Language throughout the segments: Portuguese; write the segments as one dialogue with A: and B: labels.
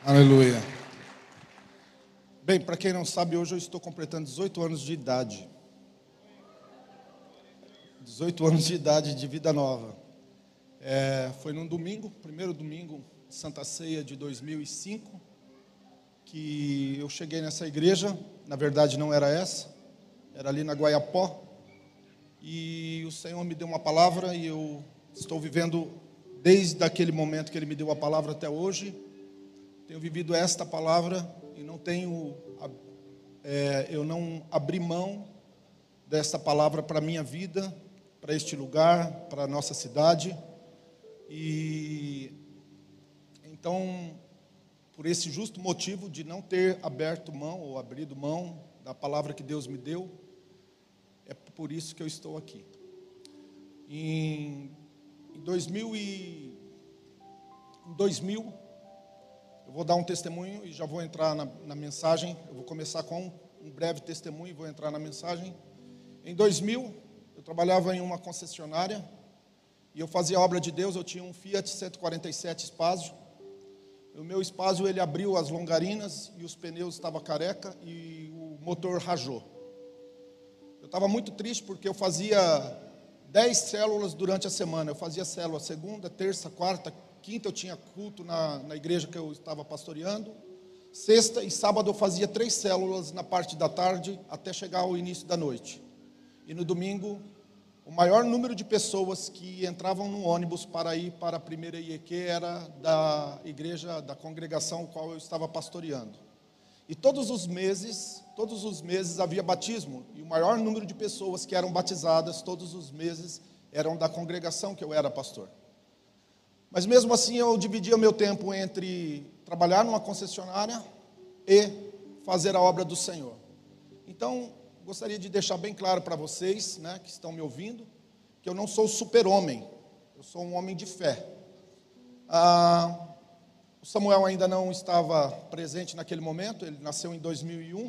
A: Aleluia. Bem, para quem não sabe, hoje eu estou completando 18 anos de idade. 18 anos de idade de vida nova. Foi num domingo, primeiro domingo, Santa Ceia de 2005, que eu cheguei nessa igreja. Na verdade não era essa, era ali na Guaiapó. E o Senhor me deu uma palavra e eu estou vivendo desde aquele momento que Ele me deu a palavra até hoje. Tenho vivido esta palavra e eu não abri mão desta palavra para a minha vida, para este lugar, para a nossa cidade. E então, por esse justo motivo de não ter aberto mão ou abrido mão da palavra que Deus me deu, é por isso que eu estou aqui. Em 2000, eu vou dar um testemunho e já vou entrar na mensagem. Eu vou começar com um breve testemunho e vou entrar na mensagem. Em 2000, eu trabalhava em uma concessionária e eu fazia a obra de Deus. Eu tinha um Fiat 147 Espaço. O meu Espaço, ele abriu as longarinas e os pneus estavam careca e o motor rajou. Eu estava muito triste porque eu fazia 10 células durante a semana. Eu fazia célula segunda, terça, quarta, quinta eu tinha culto na igreja que eu estava pastoreando. Sexta e sábado eu fazia 3 células na parte da tarde até chegar ao início da noite. E no domingo, o maior número de pessoas que entravam no ônibus para ir para a primeira IEQ era da igreja, da congregação a qual eu estava pastoreando. E todos os meses havia batismo. E o maior número de pessoas que eram batizadas todos os meses eram da congregação que eu era pastor. Mas mesmo assim eu dividia o meu tempo entre trabalhar numa concessionária e fazer a obra do Senhor. Então, gostaria de deixar bem claro para vocês, que estão me ouvindo, que eu não sou super-homem, eu sou um homem de fé. O Samuel ainda não estava presente naquele momento, ele nasceu em 2001.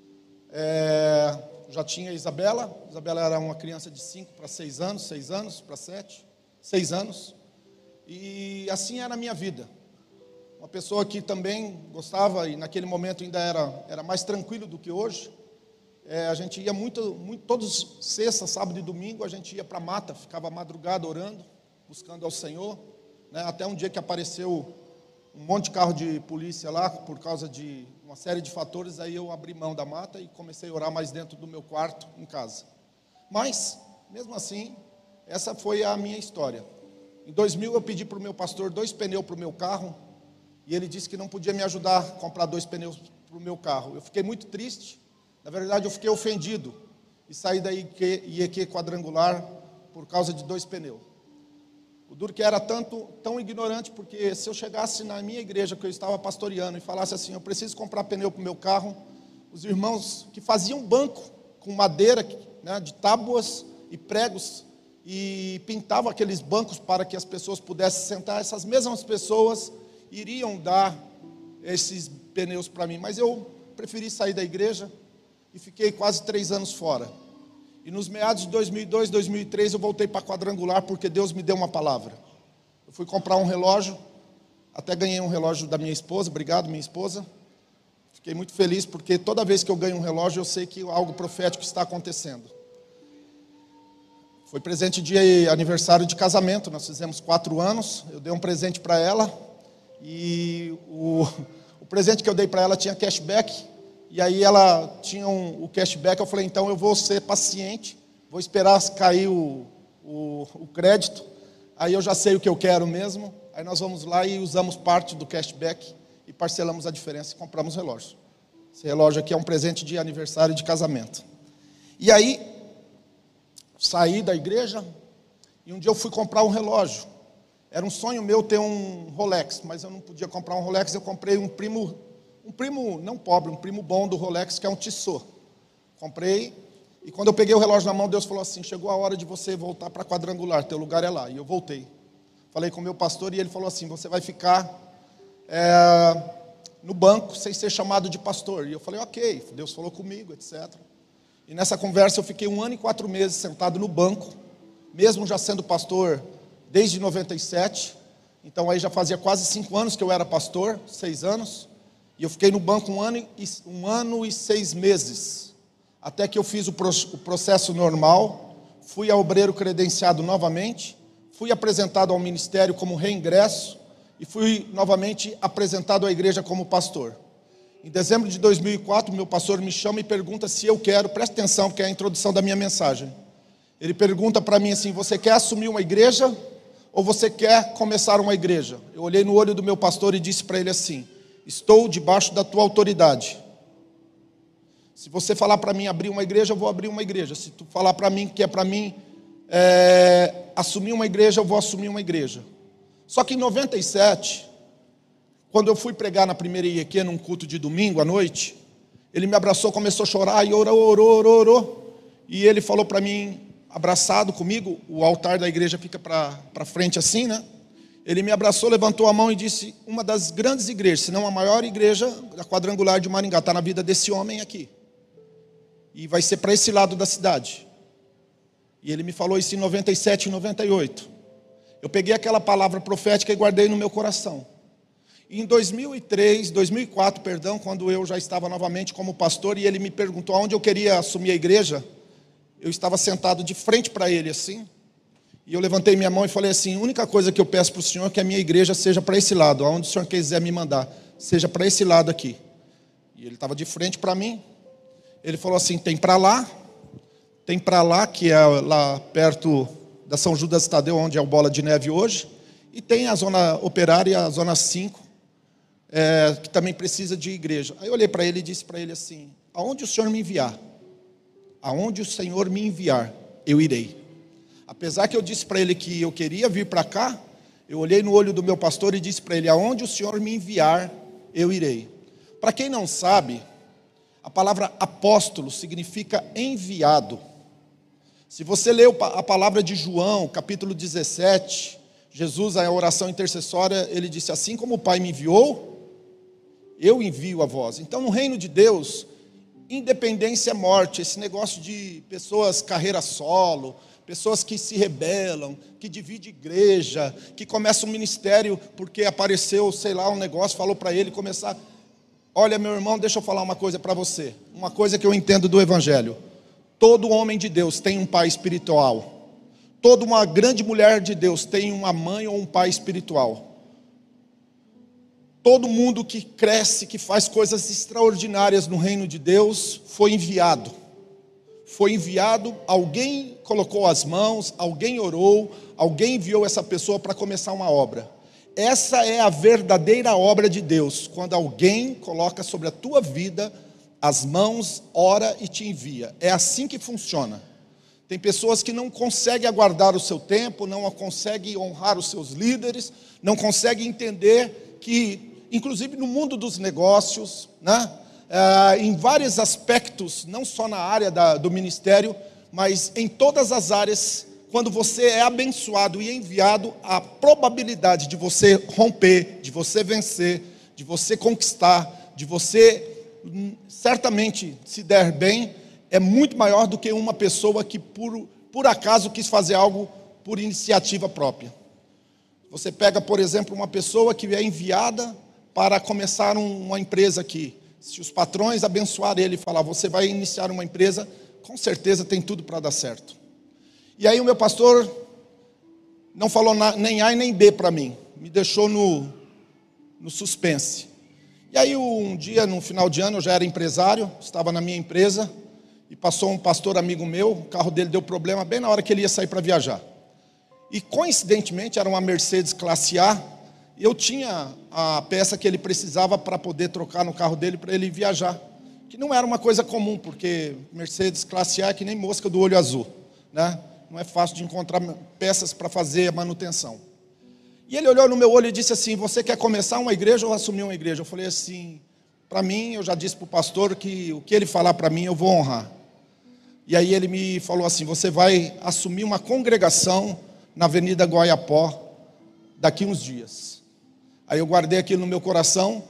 A: Já tinha a Isabela era uma criança de 5 para 6 anos, 6 anos para 7, 6 anos. E assim era a minha vida. Uma pessoa que também gostava, e naquele momento ainda era mais tranquilo do que hoje. A gente ia muito, todos sexta, sábado e domingo, a gente ia para a mata, ficava madrugada orando, buscando ao Senhor. Até um dia que apareceu um monte de carro de polícia lá, por causa de uma série de fatores, aí eu abri mão da mata e comecei a orar mais dentro do meu quarto, em casa. Mas, mesmo assim, essa foi a minha história. Em 2000 eu pedi para o meu pastor 2 pneus para o meu carro, e ele disse que não podia me ajudar a comprar 2 pneus para o meu carro. Eu fiquei muito triste, na verdade eu fiquei ofendido, e saí da IEQ quadrangular por causa de 2 pneus. O duro que era tão ignorante, porque se eu chegasse na minha igreja que eu estava pastoreando e falasse assim, eu preciso comprar pneu para o meu carro, os irmãos que faziam banco com madeira, de tábuas e pregos, e pintavam aqueles bancos para que as pessoas pudessem sentar, essas mesmas pessoas iriam dar esses pneus para mim. Mas eu preferi sair da igreja e fiquei quase 3 anos fora. E nos meados de 2002, 2003, eu voltei para quadrangular porque Deus me deu uma palavra. Eu fui comprar um relógio, até ganhei um relógio da minha esposa, obrigado minha esposa. Fiquei muito feliz porque toda vez que eu ganho um relógio, eu sei que algo profético está acontecendo. Foi presente de aniversário de casamento, nós fizemos 4 anos, eu dei um presente para ela, e o presente que eu dei para ela tinha cashback, e aí ela tinha o cashback, eu falei, então eu vou ser paciente, vou esperar cair o crédito, aí eu já sei o que eu quero mesmo, aí nós vamos lá e usamos parte do cashback, e parcelamos a diferença e compramos o relógio. Esse relógio aqui é um presente de aniversário de casamento. E aí, saí da igreja e um dia eu fui comprar um relógio. Era um sonho meu ter um Rolex, mas eu não podia comprar um Rolex. Eu comprei um primo não pobre, um primo bom do Rolex, que é um Tissot. Comprei, e quando eu peguei o relógio na mão, Deus falou assim, chegou a hora de você voltar para quadrangular, teu lugar é lá. E eu voltei. Falei com o meu pastor e ele falou assim, você vai ficar no banco sem ser chamado de pastor. E eu falei, ok, Deus falou comigo, etc. E nessa conversa eu fiquei 1 ano e 4 meses sentado no banco, mesmo já sendo pastor desde 97, Então aí já fazia quase 5 anos que eu era pastor, 6 anos. E eu fiquei no banco 1 ano e 6 meses. Até que eu fiz o processo normal, fui a obreiro credenciado novamente, fui apresentado ao ministério como reingresso e fui novamente apresentado à igreja como pastor. Em dezembro de 2004, meu pastor me chama e pergunta se eu quero, presta atenção, porque é a introdução da minha mensagem. Ele pergunta para mim assim: você quer assumir uma igreja ou você quer começar uma igreja? Eu olhei no olho do meu pastor e disse para ele assim: estou debaixo da tua autoridade. Se você falar para mim abrir uma igreja, eu vou abrir uma igreja. Se tu falar para mim que é para mim assumir uma igreja, eu vou assumir uma igreja. Só que em 97, quando eu fui pregar na primeira IEQ, num culto de domingo à noite, ele me abraçou, começou a chorar e orou. E ele falou para mim, abraçado comigo, o altar da igreja fica para frente assim, né? Ele me abraçou, levantou a mão e disse: uma das grandes igrejas, se não a maior igreja da quadrangular de Maringá, está na vida desse homem aqui. E vai ser para esse lado da cidade. E ele me falou isso em 97 e 98. Eu peguei aquela palavra profética e guardei no meu coração. E em 2004, quando eu já estava novamente como pastor, e ele me perguntou aonde eu queria assumir a igreja, eu estava sentado de frente para ele assim, e eu levantei minha mão e falei assim: a única coisa que eu peço para o senhor é que a minha igreja seja para esse lado, aonde o senhor quiser me mandar, seja para esse lado aqui. E ele estava de frente para mim. Ele falou assim: tem para lá, que é lá perto da São Judas Tadeu, onde é o Bola de Neve hoje, e tem a zona operária, a zona 5, que também precisa de igreja. Aí eu olhei para ele e disse para ele assim: aonde o senhor me enviar, aonde o Senhor me enviar, eu irei. Apesar que eu disse para ele que eu queria vir para cá, eu olhei no olho do meu pastor e disse para ele: aonde o Senhor me enviar, eu irei. Para quem não sabe, a palavra apóstolo significa enviado. Se você leu a palavra de João, capítulo 17, Jesus, a oração intercessória, ele disse: assim como o Pai me enviou, eu envio a vós. Então, no reino de Deus, independência é morte. Esse negócio de pessoas carreira solo, pessoas que se rebelam, que dividem igreja, que começam um ministério porque apareceu, sei lá, um negócio, falou para ele começar. Olha, meu irmão, deixa eu falar uma coisa para você, uma coisa que eu entendo do Evangelho. Todo homem de Deus tem um pai espiritual. Toda uma grande mulher de Deus tem uma mãe ou um pai espiritual. Todo mundo que cresce, que faz coisas extraordinárias no reino de Deus, foi enviado. Foi enviado, alguém colocou as mãos, alguém orou, alguém enviou essa pessoa para começar uma obra. Essa é a verdadeira obra de Deus, quando alguém coloca sobre a tua vida as mãos, ora e te envia. É assim que funciona. Tem pessoas que não conseguem aguardar o seu tempo, não conseguem honrar os seus líderes, não conseguem entender que, inclusive no mundo dos negócios, né, em vários aspectos, não só na área do ministério, mas em todas as áreas, quando você é abençoado e enviado, a probabilidade de você romper, de você vencer, de você conquistar, de você certamente se der bem, é muito maior do que uma pessoa que por acaso quis fazer algo por iniciativa própria. Você pega, por exemplo, uma pessoa que é enviada para começar uma empresa aqui. Se os patrões abençoarem ele e falar: você vai iniciar uma empresa, com certeza tem tudo para dar certo. E aí o meu pastor não falou nem A e nem B para mim, me deixou no suspense. E aí um dia, no final de ano, eu já era empresário, estava na minha empresa, e passou um pastor amigo meu, o carro dele deu problema bem na hora que ele ia sair para viajar. E coincidentemente era uma Mercedes classe A, e eu tinha a peça que ele precisava para poder trocar no carro dele para ele viajar. Que não era uma coisa comum, porque Mercedes classe A é que nem mosca do olho azul, né? Não é fácil de encontrar peças para fazer a manutenção. E ele olhou no meu olho e disse assim: você quer começar uma igreja ou assumir uma igreja? Eu falei assim: para mim, eu já disse para o pastor que o que ele falar para mim eu vou honrar. E aí ele me falou assim: você vai assumir uma congregação na Avenida Guaiapó daqui uns dias. Aí eu guardei aquilo no meu coração.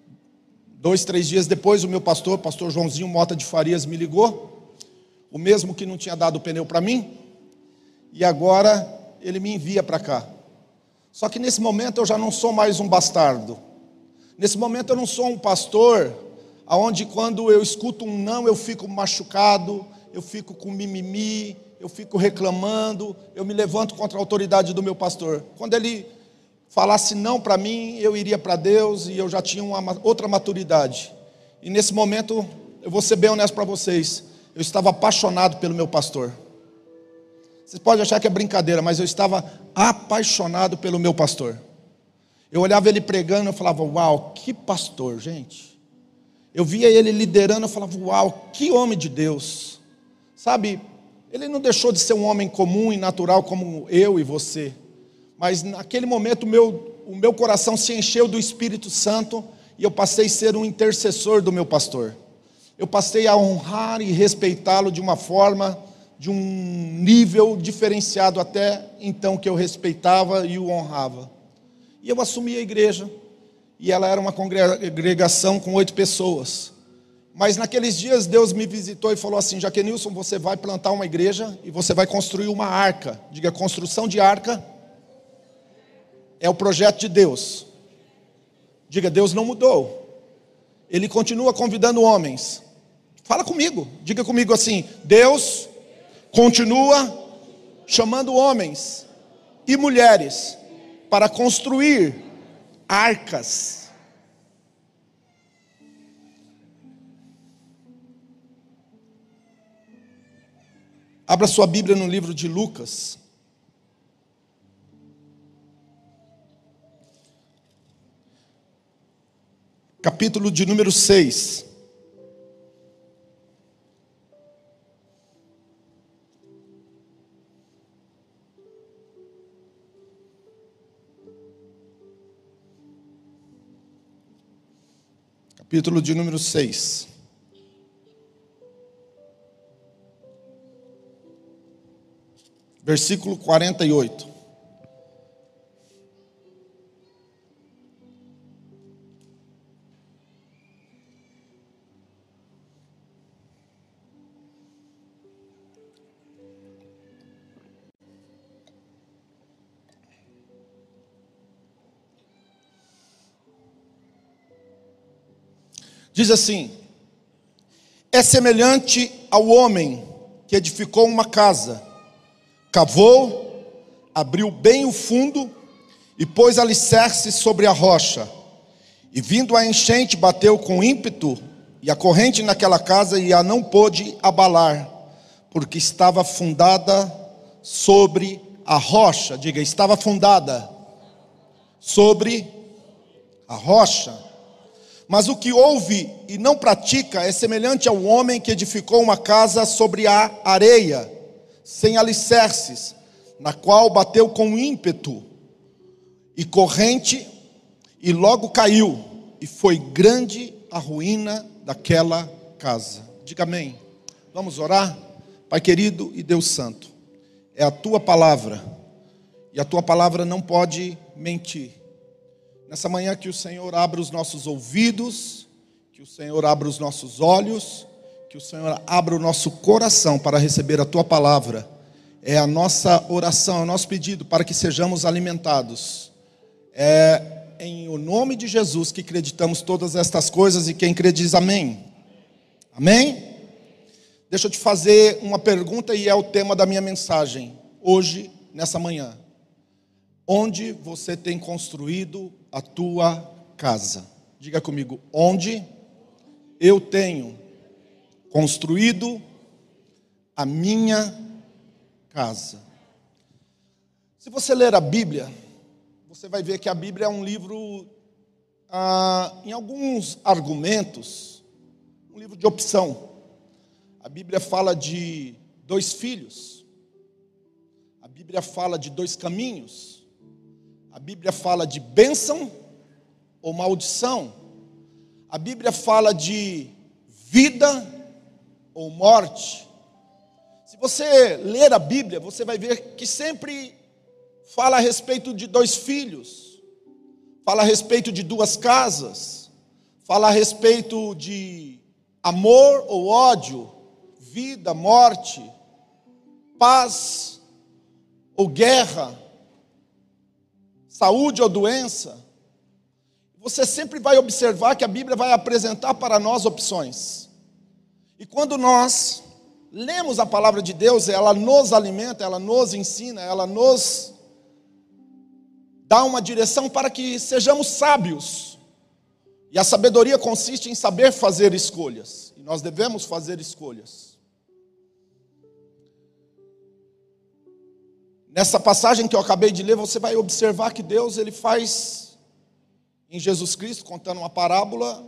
A: 2, 3 dias depois, o meu pastor Joãozinho Mota de Farias, me ligou, o mesmo que não tinha dado o pneu para mim, e agora ele me envia para cá. Só que nesse momento eu já não sou mais um bastardo. Nesse momento eu não sou um pastor, aonde quando eu escuto um não eu fico machucado, eu fico com mimimi, eu fico reclamando, eu me levanto contra a autoridade do meu pastor. Quando ele falasse não para mim, eu iria para Deus e eu já tinha uma outra maturidade. E nesse momento, eu vou ser bem honesto para vocês, eu estava apaixonado pelo meu pastor. Vocês podem achar que é brincadeira, mas eu estava apaixonado pelo meu pastor. Eu olhava ele pregando, eu falava, uau, que pastor, gente. Eu via ele liderando, eu falava, uau, que homem de Deus. Sabe, ele não deixou de ser um homem comum e natural como eu e você. Mas naquele momento o meu coração se encheu do Espírito Santo e eu passei a ser um intercessor do meu pastor. Eu passei a honrar e respeitá-lo de uma forma, de um nível diferenciado até então que eu respeitava e o honrava. E eu assumi a igreja, e ela era uma congregação com 8 pessoas. Mas naqueles dias Deus me visitou e falou assim, Jaquenilson, você vai plantar uma igreja e você vai construir uma arca. Diga, construção de arca é o projeto de Deus. Diga, Deus não mudou. Ele continua convidando homens. Fala comigo, diga comigo assim, Deus continua chamando homens e mulheres para construir arcas. Abra sua Bíblia no livro de Lucas. Capítulo de número 6. Capítulo de número 6. Versículo 48. Diz assim, é semelhante ao homem que edificou uma casa, cavou, abriu bem o fundo e pôs alicerce sobre a rocha. E vindo a enchente bateu com ímpeto, e a corrente naquela casa e a não pôde abalar, porque estava fundada sobre a rocha. Diga, estava fundada sobre a rocha. Mas o que ouve e não pratica é semelhante ao homem que edificou uma casa sobre a areia, sem alicerces, na qual bateu com ímpeto e corrente, e logo caiu, e foi grande a ruína daquela casa. Diga amém. Vamos orar? Pai querido e Deus santo, é a tua palavra, e a tua palavra não pode mentir. Nessa manhã que o Senhor abra os nossos ouvidos, que o Senhor abra os nossos olhos, que o Senhor abra o nosso coração para receber a tua palavra. É a nossa oração, é o nosso pedido para que sejamos alimentados. É em o nome de Jesus que acreditamos todas estas coisas, e quem crê diz amém. Amém? Deixa eu te fazer uma pergunta, e é o tema da minha mensagem hoje, nessa manhã. Onde você tem construído a tua casa? Diga comigo, onde eu tenho construído a minha casa? Se você ler a Bíblia, você vai ver que a Bíblia é um livro, em alguns argumentos, um livro de opção. A Bíblia fala de 2 filhos. A Bíblia fala de 2 caminhos. A Bíblia fala de bênção ou maldição. A Bíblia fala de vida ou morte. Se você ler a Bíblia, você vai ver que sempre fala a respeito de 2 filhos, fala a respeito de 2 casas, fala a respeito de amor ou ódio, vida, morte, paz ou guerra. saúde ou doença, você sempre vai observar que a Bíblia vai apresentar para nós opções. E quando nós lemos a palavra de Deus, ela nos alimenta, ela nos ensina, ela nos dá uma direção para que sejamos sábios. E a sabedoria consiste em saber fazer escolhas. E nós devemos fazer escolhas. Nessa passagem que eu acabei de ler, você vai observar que Deus, ele faz em Jesus Cristo, contando uma parábola,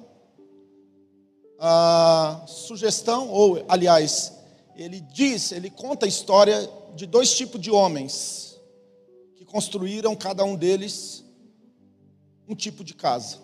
A: a sugestão, ou aliás, ele conta a história de dois tipos de homens que construíram, cada um deles, um tipo de casa.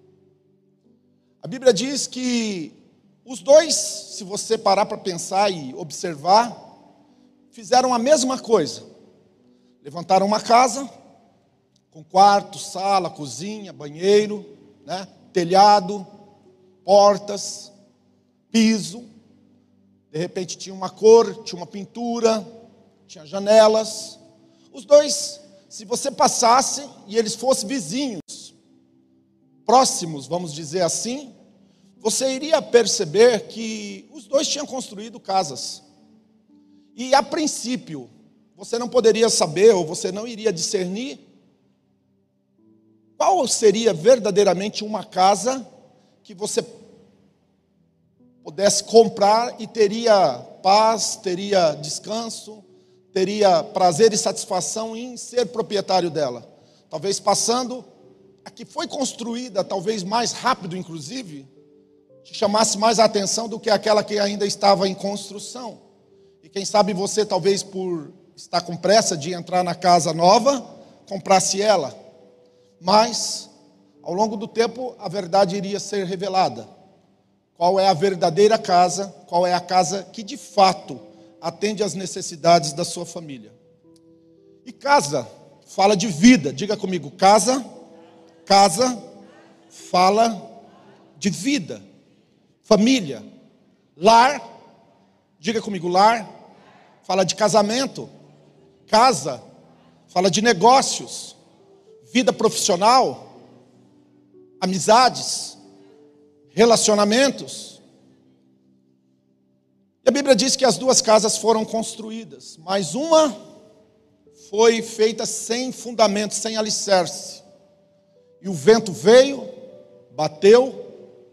A: A Bíblia diz que os dois, se você parar para pensar e observar, fizeram a mesma coisa. Levantaram uma casa com quarto, sala, cozinha, banheiro, né, telhado, portas, piso. De repente tinha uma cor, tinha uma pintura, tinha janelas. Os dois, se você passasse e eles fossem vizinhos, próximos, vamos dizer assim, você iria perceber que os dois tinham construído casas. E a princípio, você não poderia saber, ou você não iria discernir, qual seria verdadeiramente uma casa que você pudesse comprar e teria paz, teria descanso, teria prazer e satisfação em ser proprietário dela. Talvez passando, a que foi construída, talvez mais rápido inclusive, te chamasse mais a atenção do que aquela que ainda estava em construção. E quem sabe você, talvez por estar com pressa de entrar na casa nova, comprasse ela. Mas, ao longo do tempo, a verdade iria ser revelada. Qual é a verdadeira casa, qual é a casa que de fato atende às necessidades da sua família. E casa fala de vida, diga comigo, casa fala de vida, família, lar, diga comigo, lar, fala de casamento, casa, fala de negócios, vida profissional, amizades, relacionamentos. E a Bíblia diz que as duas casas foram construídas, mas uma foi feita sem fundamento, sem alicerce. E o vento veio, bateu,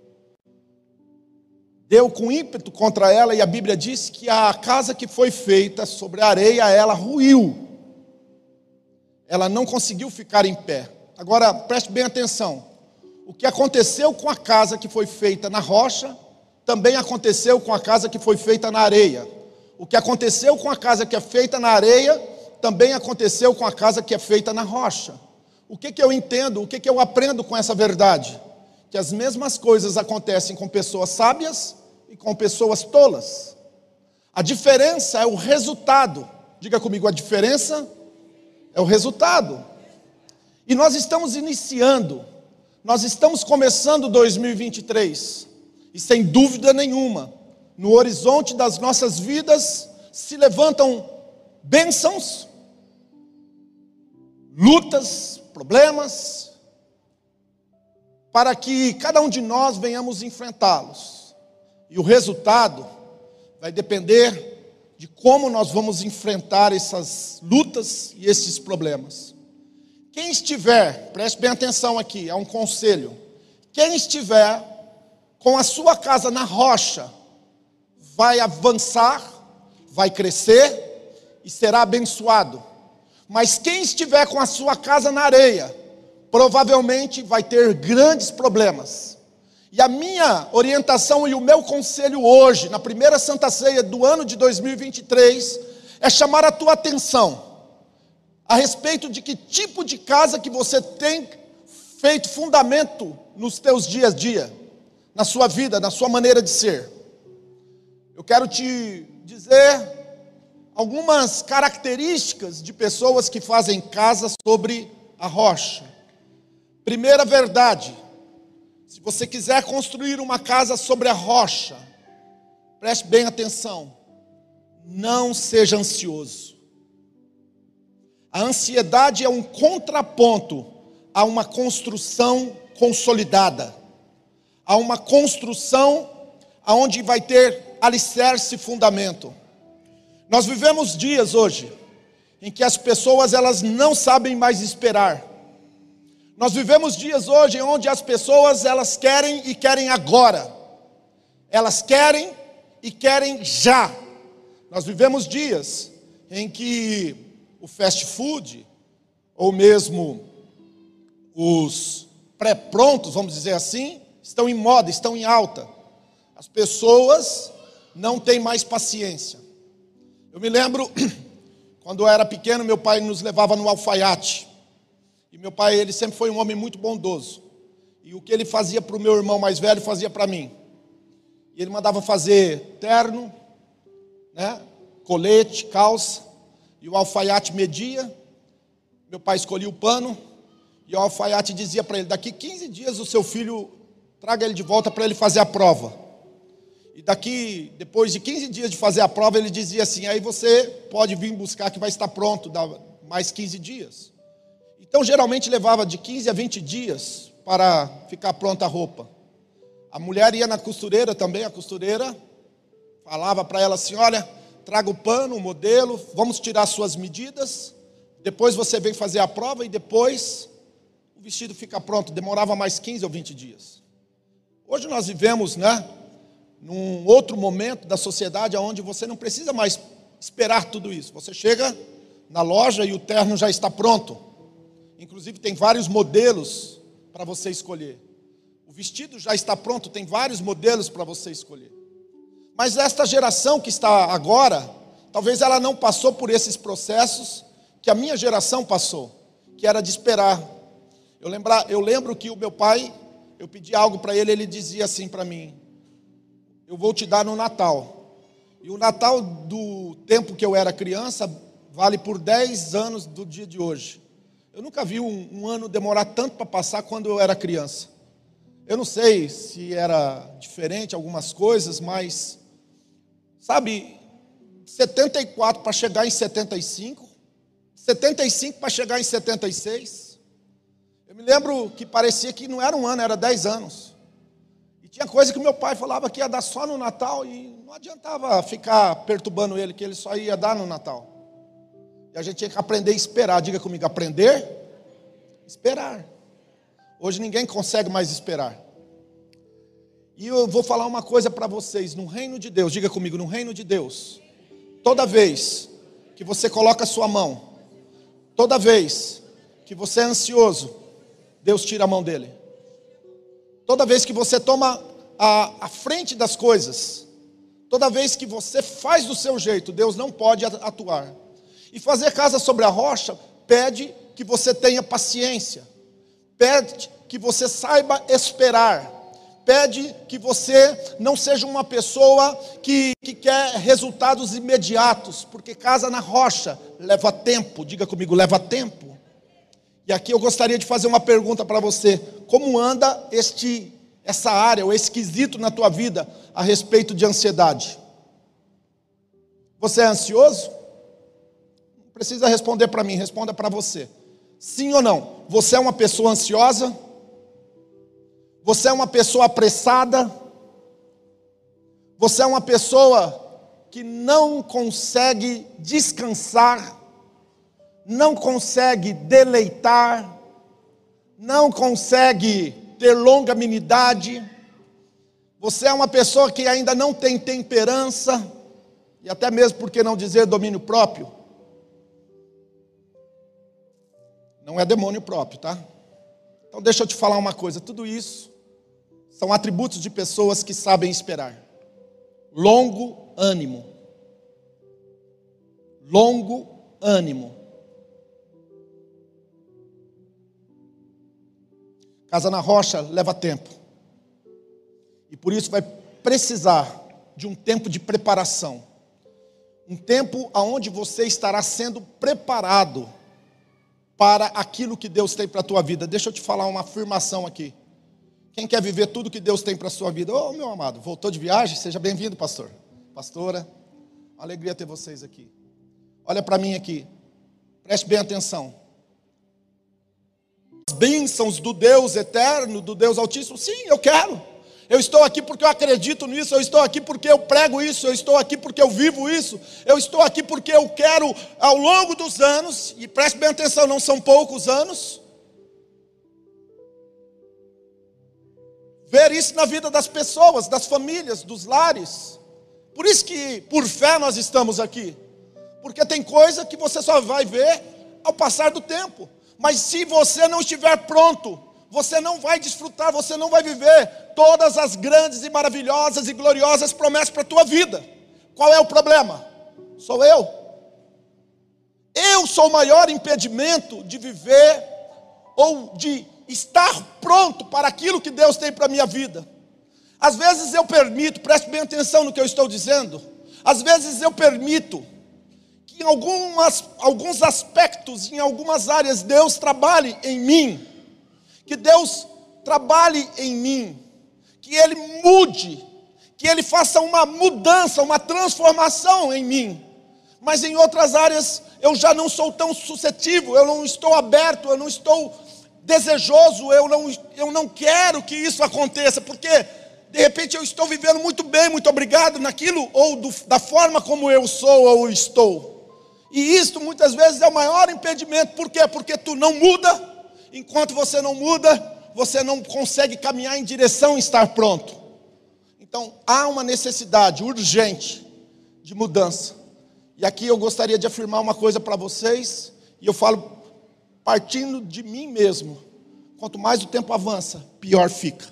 A: deu com ímpeto contra ela, e a Bíblia diz que a casa que foi feita sobre a areia, ela ruiu. Ela não conseguiu ficar em pé. Agora, preste bem atenção. O que aconteceu com a casa que foi feita na rocha, também aconteceu com a casa que foi feita na areia. O que aconteceu com a casa que é feita na areia, também aconteceu com a casa que é feita na rocha. O que eu entendo, o que eu aprendo com essa verdade? Que as mesmas coisas acontecem com pessoas sábias e com pessoas tolas. A diferença é o resultado. Diga comigo, a diferença é o resultado. E nós estamos iniciando, nós estamos começando 2023. E sem dúvida nenhuma, no horizonte das nossas vidas se levantam bênçãos, lutas, problemas, para que cada um de nós venhamos enfrentá-los. E o resultado vai depender de como nós vamos enfrentar essas lutas e esses problemas. Quem estiver, preste bem atenção aqui, é um conselho. Quem estiver com a sua casa na rocha, vai avançar, vai crescer e será abençoado. Mas quem estiver com a sua casa na areia, provavelmente vai ter grandes problemas. E a minha orientação e o meu conselho hoje, na primeira Santa Ceia do ano de 2023, é chamar a tua atenção a respeito de que tipo de casa que você tem feito fundamento nos teus dias a dia, na sua vida, na sua maneira de ser. Eu quero te dizer algumas características de pessoas que fazem casa sobre a rocha. Primeira verdade, se você quiser construir uma casa sobre a rocha, preste bem atenção, não seja ansioso. A ansiedade é um contraponto a uma construção consolidada, a uma construção onde vai ter alicerce e fundamento. Nós vivemos dias hoje em que as pessoas elas não sabem mais esperar. Nós vivemos dias hoje onde as pessoas elas querem e querem agora. Elas querem e querem já. Nós vivemos dias em que o fast food, ou mesmo os pré-prontos, vamos dizer assim, estão em moda, estão em alta. As pessoas não têm mais paciência. Eu me lembro, quando eu era pequeno, meu pai nos levava no alfaiate. E meu pai, ele sempre foi um homem muito bondoso. E o que ele fazia para o meu irmão mais velho, fazia para mim. E ele mandava fazer terno, né, colete, calça. E o alfaiate media. Meu pai escolhia o pano. E o alfaiate dizia para ele, daqui 15 dias o seu filho, traga ele de volta para ele fazer a prova. E depois de 15 dias de fazer a prova, ele dizia assim, aí você pode vir buscar que vai estar pronto, dá mais 15 dias. Então, geralmente levava de 15 a 20 dias para ficar pronta a roupa. A mulher ia na costureira também, a costureira falava para ela assim, olha, traga o pano, o modelo, vamos tirar suas medidas, depois você vem fazer a prova e depois o vestido fica pronto. Demorava mais 15 ou 20 dias. Hoje nós vivemos, num outro momento da sociedade onde você não precisa mais esperar tudo isso. Você chega na loja e o terno já está pronto. Inclusive tem vários modelos para você escolher. O vestido já está pronto, tem vários modelos para você escolher. Mas esta geração que está agora, talvez ela não passou por esses processos que a minha geração passou, que era de esperar. Eu lembro que o meu pai, eu pedi algo para ele, ele dizia assim para mim, eu vou te dar no Natal. E o Natal do tempo que eu era criança vale por 10 anos do dia de hoje. Eu nunca vi um ano demorar tanto para passar quando eu era criança. Eu não sei se era diferente algumas coisas, mas, sabe, 74 para chegar em 75, 75 para chegar em 76. Eu me lembro que parecia que não era um ano, era 10 anos. E tinha coisa que meu pai falava que ia dar só no Natal e não adiantava ficar perturbando ele, que ele só ia dar no Natal. E a gente tinha que aprender a esperar. Diga comigo, aprender? Esperar. Hoje ninguém consegue mais esperar. E eu vou falar uma coisa para vocês. No reino de Deus, diga comigo, no reino de Deus, toda vez que você coloca a sua mão, toda vez que você é ansioso, Deus tira a mão dele. Toda vez que você toma a frente das coisas, toda vez que você faz do seu jeito, Deus não pode atuar. E fazer casa sobre a rocha pede que você tenha paciência, pede que você saiba esperar, pede que você não seja uma pessoa que quer resultados imediatos, porque casa na rocha leva tempo. Diga comigo, leva tempo. E aqui eu gostaria de fazer uma pergunta para você: como anda essa área, ou esse quesito na tua vida a respeito de ansiedade? Você é ansioso? Precisa responder para mim, responda para você. Sim ou não? Você é uma pessoa ansiosa? Você é uma pessoa apressada? Você é uma pessoa que não consegue descansar, não consegue deleitar, não consegue ter longanimidade? Você é uma pessoa que ainda não tem temperança, e até mesmo, por que não dizer, domínio próprio? Não é demônio próprio, tá? Então deixa eu te falar uma coisa, tudo isso são atributos de pessoas que sabem esperar. Longo ânimo. Longo ânimo. Casa na rocha leva tempo. E por isso vai precisar de um tempo de preparação. Um tempo onde você estará sendo preparado para aquilo que Deus tem para a tua vida. Deixa eu te falar uma afirmação aqui. Quem quer viver tudo que Deus tem para a sua vida? Ô, meu amado, voltou de viagem? Seja bem-vindo, pastor. Pastora, uma alegria ter vocês aqui. Olha para mim aqui. Preste bem atenção. As bênçãos do Deus eterno, do Deus Altíssimo, sim, eu quero. Eu estou aqui porque eu acredito nisso, eu estou aqui porque eu prego isso, eu estou aqui porque eu vivo isso, eu estou aqui porque eu quero, ao longo dos anos, e preste bem atenção, não são poucos anos, ver isso na vida das pessoas, das famílias, dos lares. Por isso que, por fé, nós estamos aqui. Porque tem coisa que você só vai ver ao passar do tempo. Mas se você não estiver pronto, você não vai desfrutar, você não vai viver todas as grandes e maravilhosas e gloriosas promessas para a tua vida. Qual é o problema? Sou eu. Eu sou o maior impedimento de viver ou de estar pronto para aquilo que Deus tem para a minha vida. Às vezes eu permito, preste bem atenção no que eu estou dizendo, às vezes eu permito que em alguns aspectos, em algumas áreas, Deus trabalhe em mim, que Deus trabalhe em mim, que Ele mude, que Ele faça uma mudança, uma transformação em mim. Mas em outras áreas eu já não sou tão suscetível, eu não estou aberto, eu não estou desejoso, eu não quero que isso aconteça, porque de repente eu estou vivendo muito bem, muito obrigado naquilo, ou da forma como eu sou ou estou. E isto muitas vezes é o maior impedimento. Por quê? Porque tu não muda. Enquanto você não muda, você não consegue caminhar em direção a estar pronto. Então há uma necessidade urgente de mudança. E aqui eu gostaria de afirmar uma coisa para vocês, e eu falo partindo de mim mesmo. Quanto mais o tempo avança, pior fica.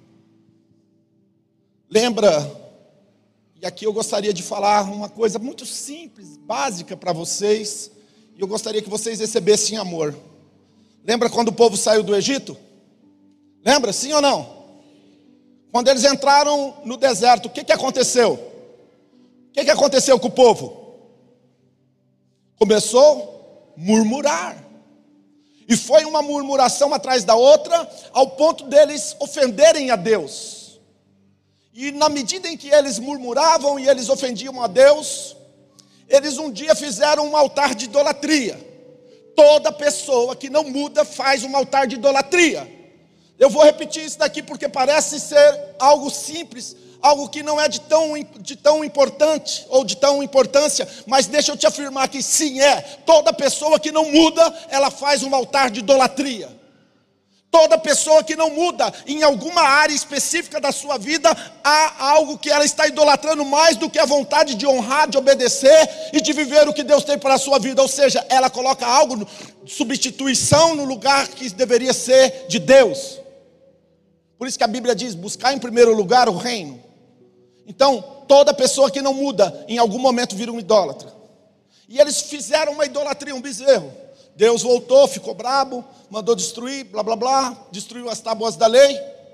A: Lembra, e aqui eu gostaria de falar uma coisa muito simples, básica para vocês, e eu gostaria que vocês recebessem amor. Lembra quando o povo saiu do Egito? Lembra, sim ou não? Quando eles entraram no deserto, o que aconteceu? O que aconteceu com o povo? Começou a murmurar. E foi uma murmuração atrás da outra, ao ponto deles ofenderem a Deus. E na medida em que eles murmuravam e eles ofendiam a Deus, eles um dia fizeram um altar de idolatria. Toda pessoa que não muda faz um altar de idolatria. Eu vou repetir isso daqui porque parece ser algo simples, algo que não é de tão importante ou de tão importância, mas deixa eu te afirmar que sim é. Toda pessoa que não muda, ela faz um altar de idolatria. Toda pessoa que não muda em alguma área específica da sua vida, há algo que ela está idolatrando mais do que a vontade de honrar, de obedecer e de viver o que Deus tem para a sua vida. Ou seja, ela coloca algo de substituição no lugar que deveria ser de Deus. Por isso que a Bíblia diz, buscar em primeiro lugar o reino. Então, toda pessoa que não muda, em algum momento vira um idólatra. E eles fizeram uma idolatria, um bezerro. Deus voltou, ficou brabo, mandou destruir, blá blá blá, destruiu as tábuas da lei.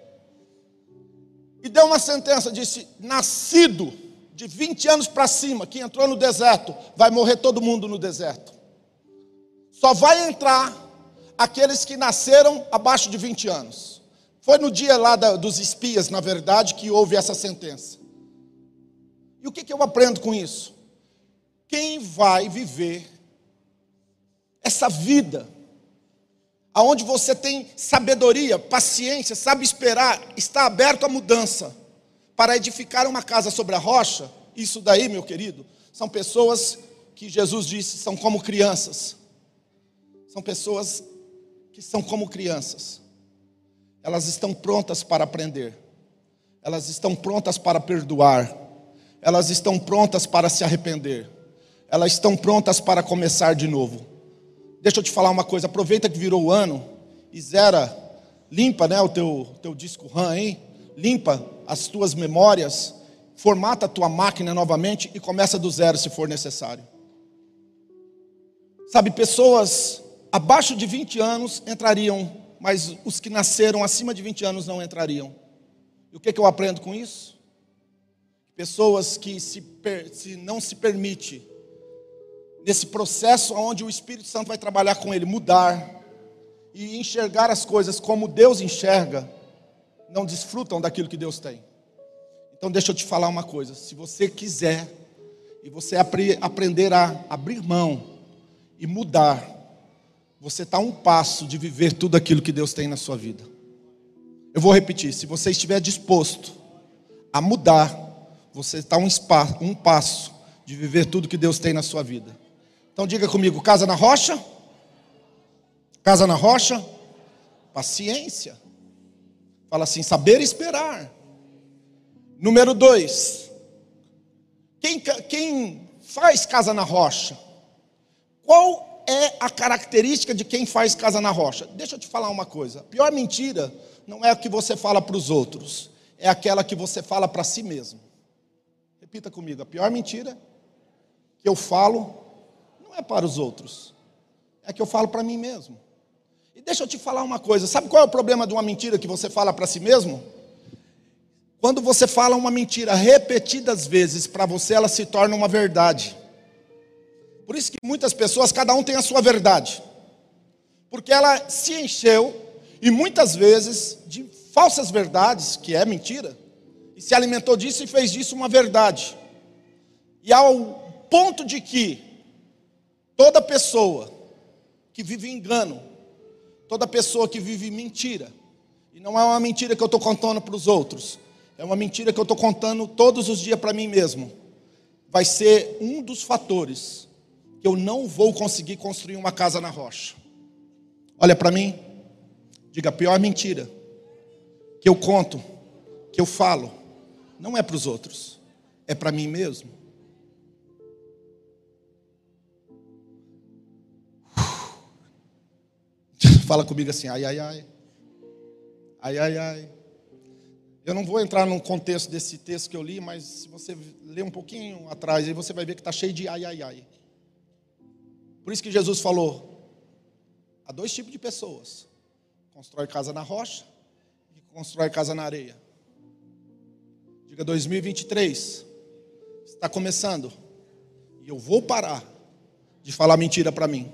A: E deu uma sentença, disse, nascido de 20 anos para cima, que entrou no deserto, vai morrer todo mundo no deserto. Só vai entrar aqueles que nasceram abaixo de 20 anos. Foi no dia lá dos espias, na verdade, que houve essa sentença. E o que eu aprendo com isso? Quem vai viver essa vida, aonde você tem sabedoria, paciência, sabe esperar, está aberto à mudança, para edificar uma casa sobre a rocha, isso daí, meu querido, são pessoas que Jesus disse, são como crianças. São pessoas que são como crianças. Elas estão prontas para aprender. Elas estão prontas para perdoar. Elas estão prontas para se arrepender. Elas estão prontas para começar de novo. Deixa eu te falar uma coisa, aproveita que virou o ano e zera, limpa, né, o teu disco RAM aí, limpa as tuas memórias, formata a tua máquina novamente e começa do zero se for necessário. Sabe, pessoas abaixo de 20 anos entrariam, mas os que nasceram acima de 20 anos não entrariam. E o que eu aprendo com isso? Pessoas que se não se permite nesse processo onde o Espírito Santo vai trabalhar com ele, mudar e enxergar as coisas como Deus enxerga, não desfrutam daquilo que Deus tem. Então deixa eu te falar uma coisa, se você quiser e você aprender a abrir mão e mudar, você está a um passo de viver tudo aquilo que Deus tem na sua vida. Eu vou repetir, se você estiver disposto a mudar, você está a um passo de viver tudo que Deus tem na sua vida. Então diga comigo, casa na rocha? Casa na rocha? Paciência. Fala assim, saber esperar. Número 2. Quem faz casa na rocha? Qual é a característica de quem faz casa na rocha? Deixa eu te falar uma coisa. A pior mentira não é a que você fala para os outros. É aquela que você fala para si mesmo. Repita comigo. A pior mentira que eu falo não é para os outros. É a que eu falo para mim mesmo. E deixa eu te falar uma coisa. Sabe qual é o problema de uma mentira que você fala para si mesmo? Quando você fala uma mentira repetidas vezes, para você ela se torna uma verdade. Por isso que muitas pessoas, cada um tem a sua verdade. Porque ela se encheu, e muitas vezes, de falsas verdades, que é mentira, e se alimentou disso e fez disso uma verdade. E ao ponto de que toda pessoa que vive engano, toda pessoa que vive mentira, e não é uma mentira que eu estou contando para os outros, é uma mentira que eu estou contando todos os dias para mim mesmo, vai ser um dos fatores que eu não vou conseguir construir uma casa na rocha. Olha para mim, diga, a pior mentira que eu conto, que eu falo, não é para os outros, é para mim mesmo. Fala comigo assim, ai, ai, ai. Ai, ai, ai. Eu não vou entrar no contexto desse texto que eu li, mas se você ler um pouquinho atrás, aí você vai ver que está cheio de ai, ai, ai. Por isso que Jesus falou, há 2 tipos de pessoas. Constrói casa na rocha e constrói casa na areia. Diga 2023, está começando. E eu vou parar de falar mentira para mim.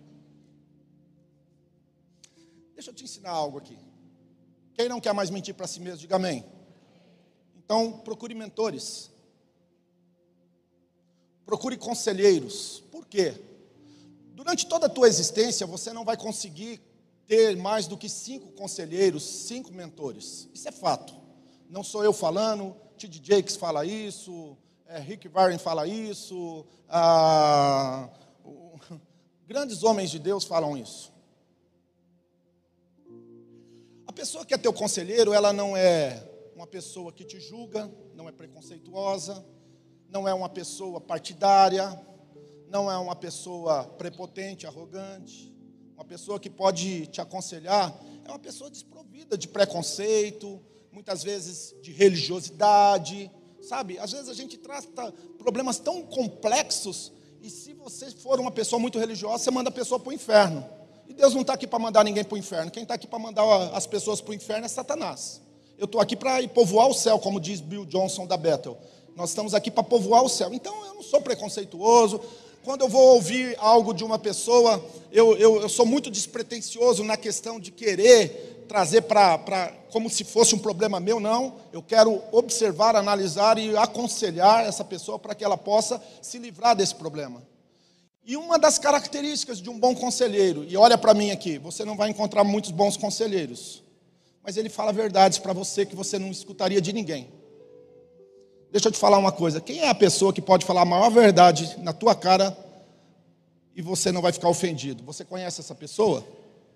A: Deixa eu te ensinar algo aqui. Quem não quer mais mentir para si mesmo, diga amém. Então, procure mentores. Procure conselheiros. Por quê? Durante toda a tua existência, você não vai conseguir ter mais do que 5 conselheiros, 5 mentores. Isso é fato. Não sou eu falando, T.D. Jakes fala isso, Rick Warren fala isso, grandes homens de Deus falam isso. A pessoa que é teu conselheiro, ela não é uma pessoa que te julga, não é preconceituosa, não é uma pessoa partidária, não é uma pessoa prepotente, arrogante. Uma pessoa que pode te aconselhar é uma pessoa desprovida de preconceito, muitas vezes de religiosidade, sabe? Às vezes a gente trata problemas tão complexos e se você for uma pessoa muito religiosa, você manda a pessoa para o inferno. E Deus não está aqui para mandar ninguém para o inferno. Quem está aqui para mandar as pessoas para o inferno é Satanás. Eu estou aqui para ir povoar o céu, como diz Bill Johnson da Bethel. Nós estamos aqui para povoar o céu. Então eu não sou preconceituoso. Quando eu vou ouvir algo de uma pessoa, eu sou muito despretensioso na questão de querer trazer como se fosse um problema meu, não. Eu quero observar, analisar e aconselhar essa pessoa para que ela possa se livrar desse problema. E uma das características de um bom conselheiro, e olha para mim aqui, você não vai encontrar muitos bons conselheiros, mas ele fala verdades para você que você não escutaria de ninguém. Deixa eu te falar uma coisa, quem é a pessoa que pode falar a maior verdade na tua cara e você não vai ficar ofendido? Você conhece essa pessoa?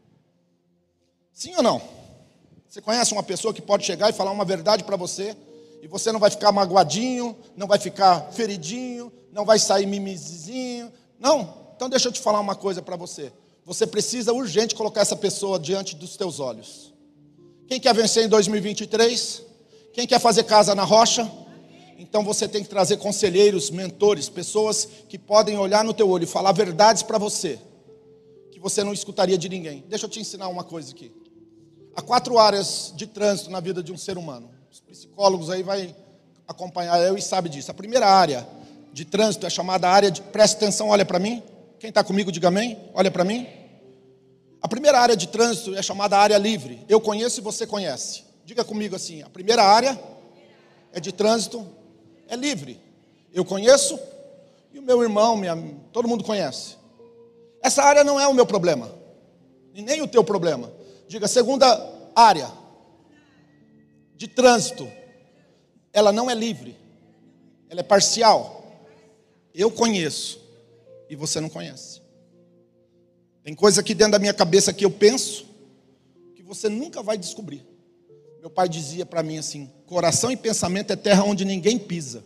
A: Sim ou não? Você conhece uma pessoa que pode chegar e falar uma verdade para você e você não vai ficar magoadinho, não vai ficar feridinho, não vai sair mimizinho? Não? Então deixa eu te falar uma coisa para você. Você precisa urgente colocar essa pessoa diante dos teus olhos. Quem quer vencer em 2023? Quem quer fazer casa na rocha? Então você tem que trazer conselheiros, mentores, pessoas que podem olhar no teu olho e falar verdades para você, que você não escutaria de ninguém. Deixa eu te ensinar uma coisa aqui. Há 4 áreas de trânsito na vida de um ser humano. Os psicólogos aí vão acompanhar eu e sabem disso. A primeira área de trânsito é chamada área de... Presta atenção, olha para mim. Quem está comigo, diga amém. Olha para mim. A primeira área de trânsito é chamada área livre. Eu conheço e você conhece. Diga comigo assim, a primeira área é de trânsito, é livre. Eu conheço e o meu irmão, todo mundo conhece. Essa área não é o meu problema, e nem o teu problema. Diga, segunda área de trânsito, ela não é livre, ela é parcial. Eu conheço e você não conhece. Tem coisa aqui dentro da minha cabeça que eu penso que você nunca vai descobrir. Meu pai dizia para mim assim: coração e pensamento é terra onde ninguém pisa.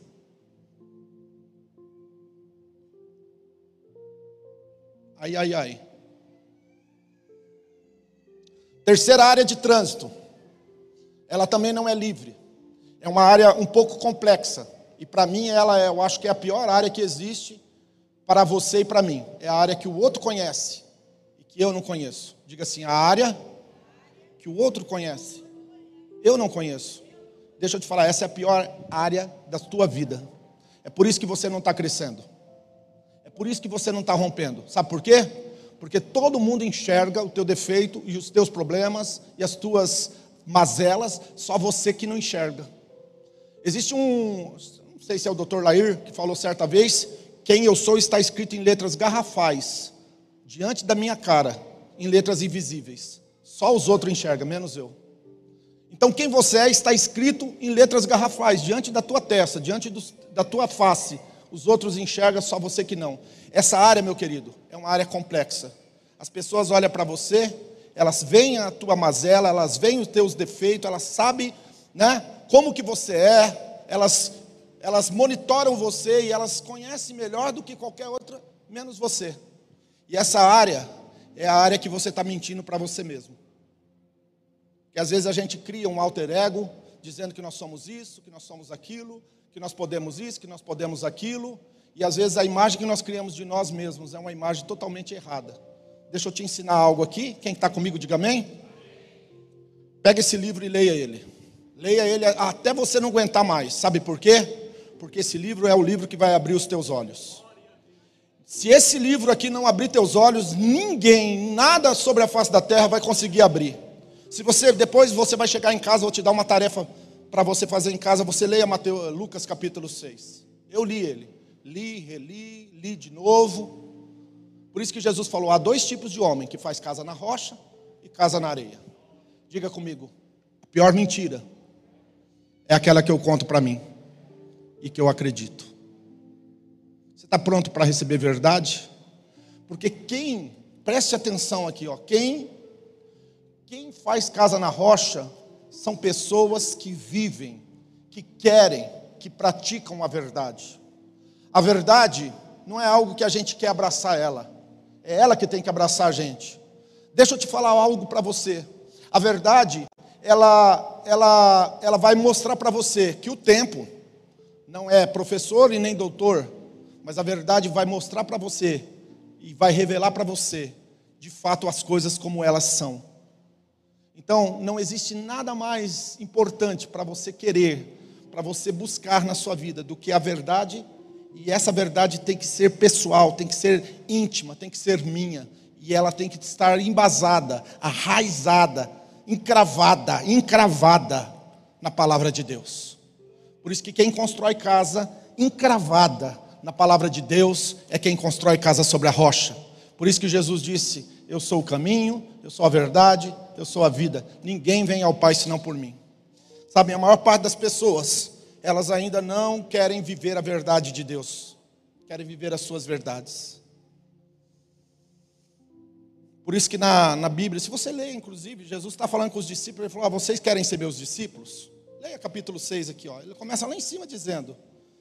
A: Ai, ai, ai. Terceira área de trânsito, ela também não é livre. É uma área um pouco complexa. E para mim eu acho que é a pior área que existe para você e para mim. É a área que o outro conhece e que eu não conheço. Diga assim, a área que o outro conhece, eu não conheço. Deixa eu te falar, essa é a pior área da tua vida. É por isso que você não está crescendo. É por isso que você não está rompendo. Sabe por quê? Porque todo mundo enxerga o teu defeito e os teus problemas e as tuas mazelas, só você que não enxerga. Existe não sei se é o Dr. Lair, que falou certa vez, quem eu sou está escrito em letras garrafais, diante da minha cara, em letras invisíveis. Só os outros enxergam, menos eu. Então quem você é está escrito em letras garrafais, diante da tua testa, diante da tua face. Os outros enxergam, só você que não. Essa área, meu querido, é uma área complexa. As pessoas olham para você, elas veem a tua mazela, elas veem os teus defeitos, elas sabem, né, como que você é, elas monitoram você e elas conhecem melhor do que qualquer outra, menos você. E essa área é a área que você está mentindo para você mesmo. Que às vezes a gente cria um alter ego, dizendo que nós somos isso, que nós somos aquilo, que nós podemos isso, que nós podemos aquilo, e às vezes a imagem que nós criamos de nós mesmos é uma imagem totalmente errada. Deixa eu te ensinar algo aqui, quem está comigo diga amém. Pega esse livro e leia ele. Leia ele até você não aguentar mais. Sabe por quê? Porque esse livro é o livro que vai abrir os teus olhos. Se esse livro aqui não abrir teus olhos, ninguém, nada sobre a face da terra vai conseguir abrir. Se você, depois você vai chegar em casa, eu vou te dar uma tarefa para você fazer em casa, você leia Lucas capítulo 6. Eu li ele. Li, reli, li de novo. Por isso que Jesus falou, há dois tipos de homem, que faz casa na rocha e casa na areia. Diga comigo, a pior mentira é aquela que eu conto para mim e que eu acredito. Você está pronto para receber verdade? Porque preste atenção aqui, ó, quem faz casa na rocha são pessoas que vivem, que querem, que praticam a verdade. A verdade não é algo que a gente quer abraçar ela. É ela que tem que abraçar a gente. Deixa eu te falar algo para você. A verdade, ela vai mostrar para você que o tempo não é professor e nem doutor, mas a verdade vai mostrar para você e vai revelar para você, de fato, as coisas como elas são. Então, não existe nada mais importante para você querer, para você buscar na sua vida do que a verdade. E essa verdade tem que ser pessoal, tem que ser íntima, tem que ser minha. E ela tem que estar embasada, arraizada, encravada na palavra de Deus. Por isso que quem constrói casa encravada na palavra de Deus é quem constrói casa sobre a rocha. Por isso que Jesus disse, eu sou o caminho, eu sou a verdade, eu sou a vida. Ninguém vem ao Pai senão por mim. Sabe, a maior parte das pessoas, elas ainda não querem viver a verdade de Deus. Querem viver as suas verdades. Por isso que na Bíblia, se você ler, inclusive, Jesus está falando com os discípulos, ele falou, vocês querem ser meus discípulos? Leia capítulo 6 aqui, ó. Ele começa lá em cima dizendo,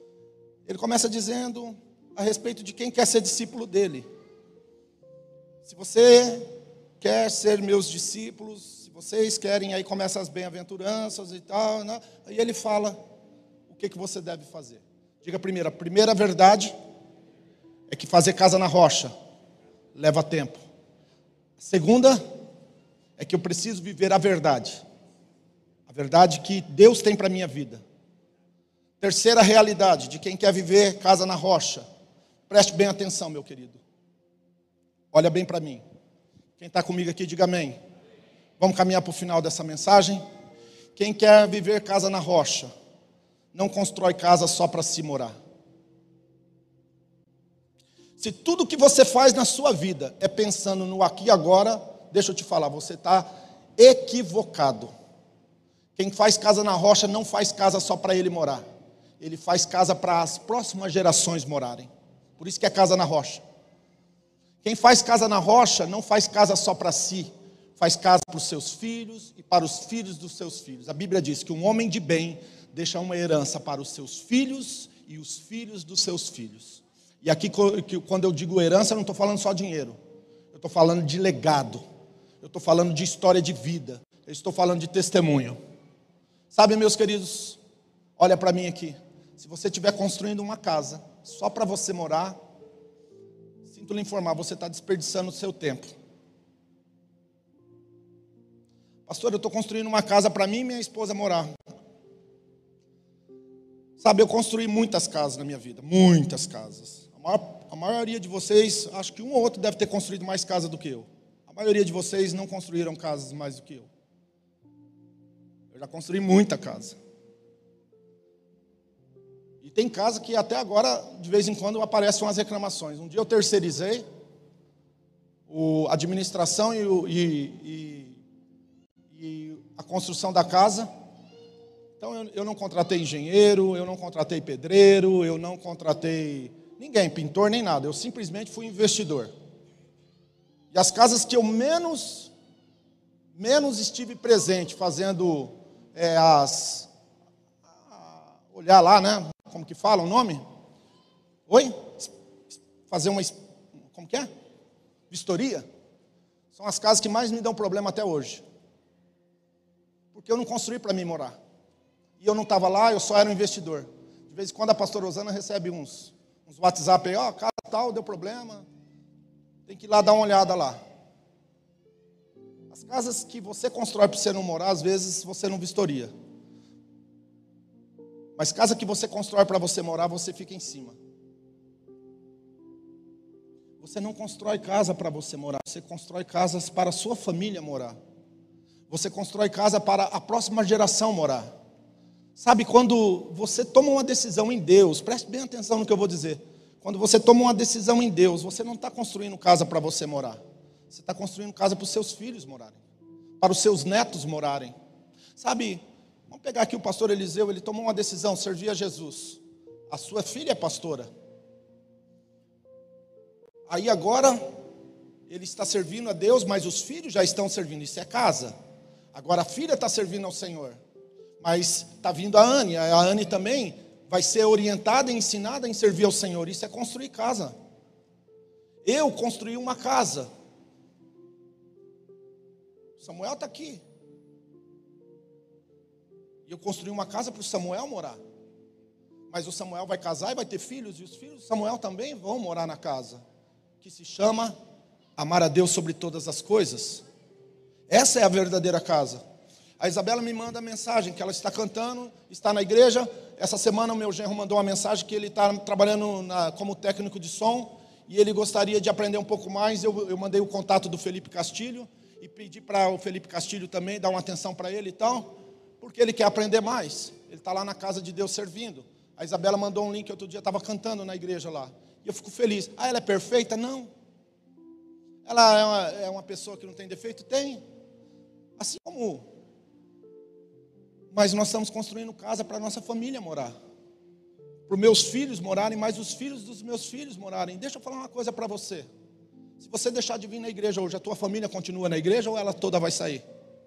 A: a respeito de quem quer ser discípulo dele. Se você quer ser meus discípulos, se vocês querem, aí começa as bem-aventuranças e tal, né? Aí ele fala o que você deve fazer. Diga primeiro, a primeira verdade é que fazer casa na rocha leva tempo. A segunda é que eu preciso viver a verdade que Deus tem para a minha vida. Terceira realidade de quem quer viver casa na rocha, preste bem atenção, meu querido. Olha bem para mim. Quem está comigo aqui, diga amém. Vamos caminhar para o final dessa mensagem. Quem quer viver casa na rocha, não constrói casa só para se morar. Se tudo que você faz na sua vida é pensando no aqui e agora, deixa eu te falar, você está equivocado. Quem faz casa na rocha não faz casa só para ele morar. Ele faz casa para as próximas gerações morarem. Por isso que é casa na rocha. Quem faz casa na rocha não faz casa só para si. Faz casa para os seus filhos e para os filhos dos seus filhos. A Bíblia diz que um homem de bem deixa uma herança para os seus filhos e os filhos dos seus filhos. E aqui, quando eu digo herança, eu não estou falando só dinheiro. Eu estou falando de legado. Eu estou falando de história de vida. Eu estou falando de testemunho. Sabe, meus queridos, olha para mim aqui. Se você estiver construindo uma casa só para você morar, sinto lhe informar, você está desperdiçando o seu tempo. Pastor, eu estou construindo uma casa para mim e minha esposa morar. Sabe, eu construí muitas casas na minha vida, muitas casas. A maioria de vocês, acho que um ou outro deve ter construído mais casa do que eu. A maioria de vocês não construíram casas mais do que eu. Eu já construí muita casa. E tem casa que até agora, de vez em quando, aparecem umas reclamações. Um dia eu terceirizei a administração e a construção da casa. Então eu não contratei engenheiro, eu não contratei pedreiro, eu não contratei ninguém, pintor nem nada. Eu simplesmente fui investidor. E as casas que eu menos estive presente fazendo olhar lá, né? Como que fala o nome? Oi? Fazer como que é? Vistoria. São as casas que mais me dão problema até hoje. Porque eu não construí para mim morar. E eu não estava lá, eu só era um investidor. De vez em quando a pastora Rosana recebe uns WhatsApp aí, casa tal, deu problema. Tem que ir lá dar uma olhada lá. As casas que você constrói para você não morar, às vezes você não vistoria. Mas casa que você constrói para você morar, você fica em cima. Você não constrói casa para você morar, você constrói casas para a sua família morar. Você constrói casa para a próxima geração morar. Sabe, quando você toma uma decisão em Deus, preste bem atenção no que eu vou dizer. Quando você toma uma decisão em Deus, você não está construindo casa para você morar. Você está construindo casa para os seus filhos morarem, para os seus netos morarem. Sabe, vamos pegar aqui o pastor Eliseu, ele tomou uma decisão, servir a Jesus. A sua filha é pastora. Aí agora, ele está servindo a Deus, mas os filhos já estão servindo, isso é casa. Agora a filha está servindo ao Senhor. Mas está vindo a Anne também vai ser orientada e ensinada em servir ao Senhor. Isso é construir casa. Eu construí uma casa. Samuel está aqui. E eu construí uma casa para o Samuel morar. Mas o Samuel vai casar e vai ter filhos, e os filhos de Samuel também vão morar na casa, que se chama amar a Deus sobre todas as coisas. Essa é a verdadeira casa. A Isabela me manda a mensagem que ela está cantando, está na igreja. Essa semana o meu genro mandou uma mensagem que ele está trabalhando como técnico de som e ele gostaria de aprender um pouco mais. Eu mandei o contato do Felipe Castilho e pedi para o Felipe Castilho também dar uma atenção para ele e tal, porque ele quer aprender mais. Ele está lá na casa de Deus servindo. A Isabela mandou um link, outro dia estava cantando na igreja lá. E eu fico feliz. Ah, ela é perfeita? Não. Ela é uma pessoa que não tem defeito? Tem. Assim como... Mas nós estamos construindo casa para a nossa família morar. Para os meus filhos morarem, mas os filhos dos meus filhos morarem. Deixa eu falar uma coisa para você. Se você deixar de vir na igreja hoje, a tua família continua na igreja ou ela toda vai sair?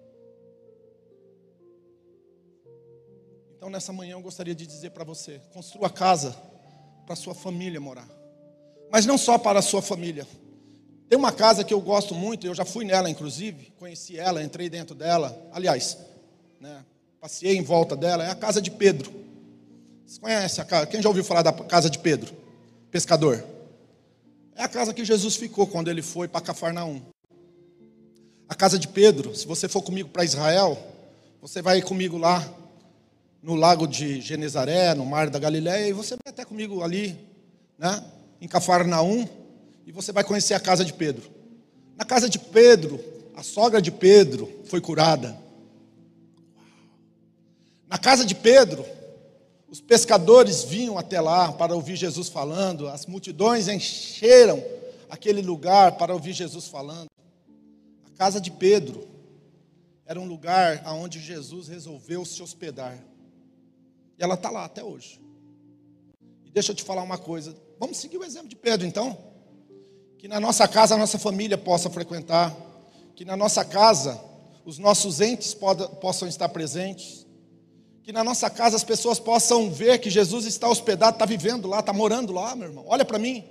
A: Então nessa manhã eu gostaria de dizer para você, construa casa para a sua família morar. Mas não só para a sua família. Tem uma casa que eu gosto muito, eu já fui nela inclusive, conheci ela, entrei dentro dela. Aliás, né? Passei em volta dela, é a casa de Pedro. Vocês conhecem a casa? Quem já ouviu falar da casa de Pedro? Pescador. É a casa que Jesus ficou quando ele foi para Cafarnaum. A casa de Pedro, se você for comigo para Israel, você vai comigo lá no lago de Genezaré, no mar da Galileia, e você vai até comigo ali, né, em Cafarnaum, e você vai conhecer a casa de Pedro. Na casa de Pedro, a sogra de Pedro foi curada. Na casa de Pedro, Os pescadores vinham até lá para ouvir Jesus falando, as multidões encheram aquele lugar para ouvir Jesus falando. A casa de Pedro era um lugar onde Jesus resolveu se hospedar. E ela está lá até hoje. E deixa eu te falar uma coisa. Vamos seguir o exemplo de Pedro, então? Que na nossa casa a nossa família possa frequentar. Que na nossa casa os nossos entes possam estar presentes. Que na nossa casa as pessoas possam ver que Jesus está hospedado, está vivendo lá, está morando lá, meu irmão. Olha para mim.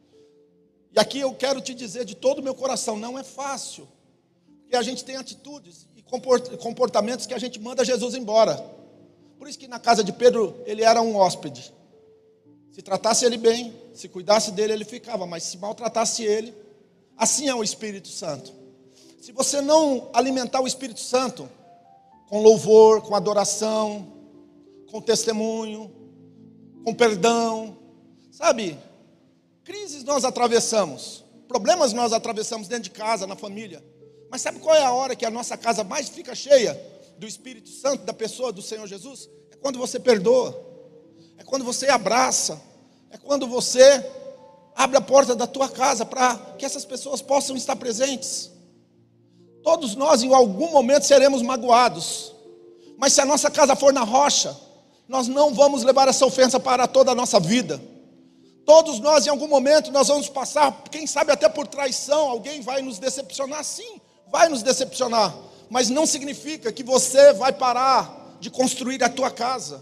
A: E aqui eu quero te dizer de todo o meu coração, não é fácil. Porque a gente tem atitudes e comportamentos que a gente manda Jesus embora. Por isso que na casa de Pedro ele era um hóspede. Se tratasse ele bem, se cuidasse dele, ele ficava. Mas se maltratasse ele, assim é o Espírito Santo. Se você não alimentar o Espírito Santo com louvor, com adoração, com testemunho, com perdão, sabe? Crises nós atravessamos, problemas nós atravessamos dentro de casa, na família. Mas sabe qual é a hora que a nossa casa mais fica cheia do Espírito Santo, da pessoa do Senhor Jesus? É quando você perdoa, é quando você abraça, é quando você abre a porta da tua casa para que essas pessoas possam estar presentes. Todos nós em algum momento seremos magoados, mas se a nossa casa for na rocha, nós não vamos levar essa ofensa para toda a nossa vida. Todos nós em algum momento nós vamos passar, quem sabe até por traição, alguém vai nos decepcionar, sim, vai nos decepcionar, mas não significa que você vai parar de construir a tua casa.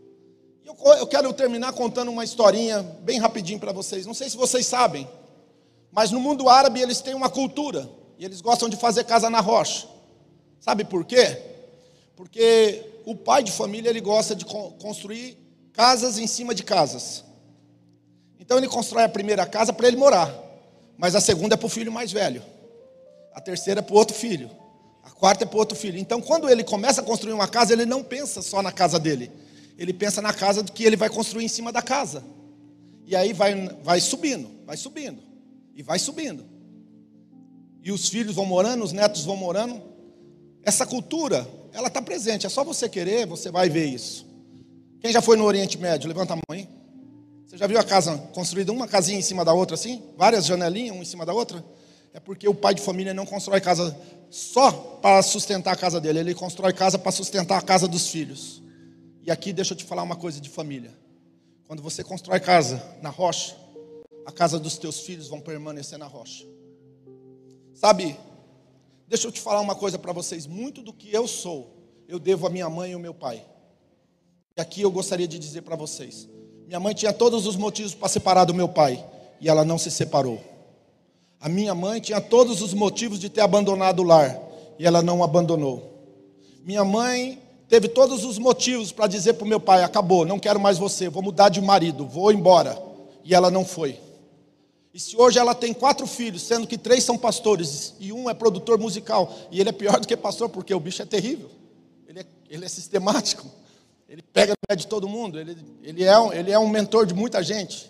A: Eu quero terminar contando uma historinha bem rapidinho para vocês. Não sei se vocês sabem, mas no mundo árabe eles têm uma cultura, e eles gostam de fazer casa na rocha. Sabe por quê? Porque o pai de família ele gosta de construir casas em cima de casas. Então ele constrói a primeira casa para ele morar, mas a segunda é para o filho mais velho, a terceira é para o outro filho, a quarta é para o outro filho. Então quando ele começa a construir uma casa, ele não pensa só na casa dele, ele pensa na casa que ele vai construir em cima da casa. E aí vai subindo, e vai subindo. E os filhos vão morando, os netos vão morando. Essa cultura, ela está presente, é só você querer, você vai ver isso. Quem já foi no Oriente Médio? Levanta a mão aí. Você já viu a casa construída, uma casinha em cima da outra assim? Várias janelinhas, uma em cima da outra? É porque o pai de família não constrói casa só para sustentar a casa dele, ele constrói casa para sustentar a casa dos filhos. E aqui deixa eu te falar uma coisa de família. Quando você constrói casa na rocha, a casa dos teus filhos vão permanecer na rocha. Sabe, deixa eu te falar uma coisa para vocês. Muito do que eu sou, eu devo à minha mãe e ao meu pai. E aqui eu gostaria de dizer para vocês. Minha mãe tinha todos os motivos para separar do meu pai, e ela não se separou. A minha mãe tinha todos os motivos de ter abandonado o lar, e ela não abandonou. Minha mãe teve todos os motivos para dizer para o meu pai, acabou, não quero mais você, vou mudar de marido, vou embora. E ela não foi. E se hoje ela tem 4 filhos, sendo que 3 são pastores, e um é produtor musical, e ele é pior do que pastor, porque o bicho é terrível, ele é sistemático, ele pega no pé de todo mundo, ele é um mentor de muita gente.